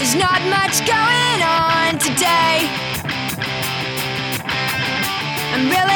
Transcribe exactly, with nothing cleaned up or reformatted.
There's not much going on today. I'm really